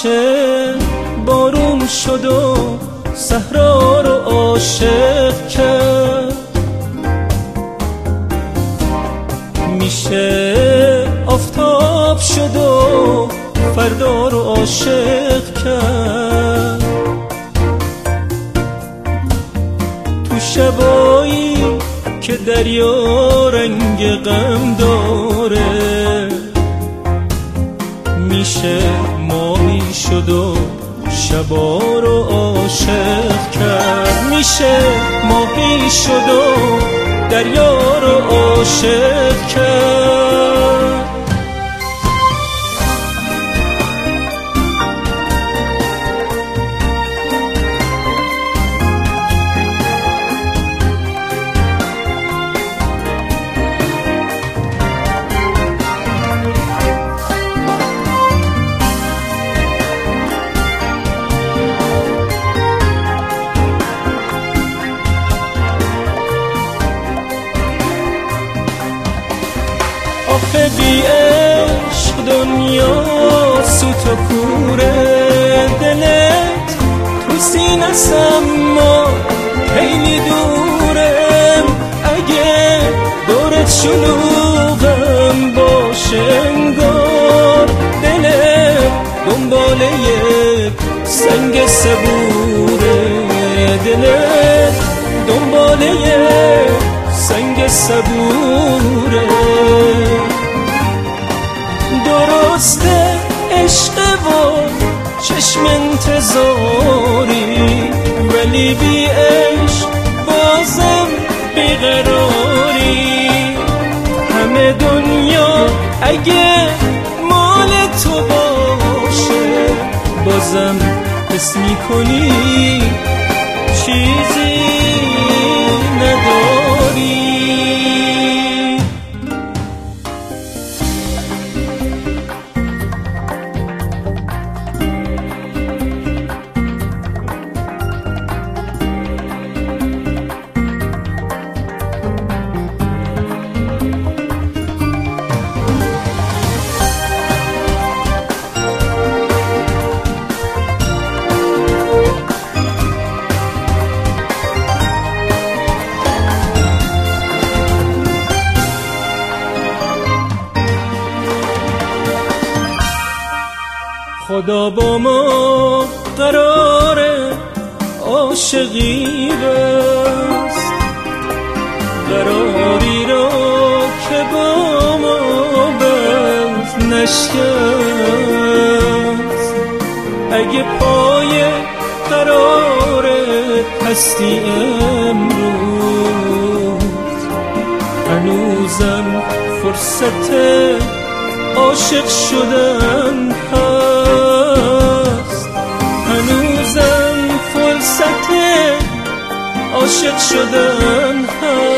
میشه بارون شد و صحرا رو عاشق کرد، میشه آفتاب شد و فردا رو عاشق کرد. تو شبایی که دریا رنگ غم داره، میشه ماهی شد و شبا رو عاشق کرد. میشه ماهی شد و دریا رو عاشق کرد. آخه بی عشق دنیا سوت و کوره، دلت تو سینه‌ست اما خیلی دورم. اگه دورت شلوغم باشه انگار دلت دنبال یک سنگ صبوره، دلت دنبال یک سنگ صبوره. درسته عشق و چشم انتظاری، ولی بی عشق بازم بیقراری. همه دنیا اگه مال تو باشه، بازم حس میکنی چیزی نداری. خدا با ما قرار عاشقی بست، قراری را که با ما بست نشکست. اگه پای قرار هستی امروز، هنوزم فرصت عاشق شدن هست، هنوزم فرصت عاشق شدن هست.